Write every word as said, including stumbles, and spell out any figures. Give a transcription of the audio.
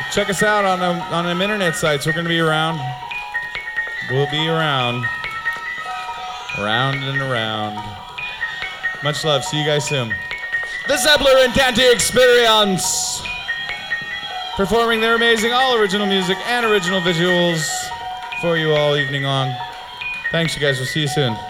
check us out on them, on them internet sites. We're going to be around. We'll be around. Round and around. Much love. See you guys soon. The Zeppler and Canty Experience. Performing their amazing all original music and original visuals for you all evening long. Thanks, you guys. We'll see you soon.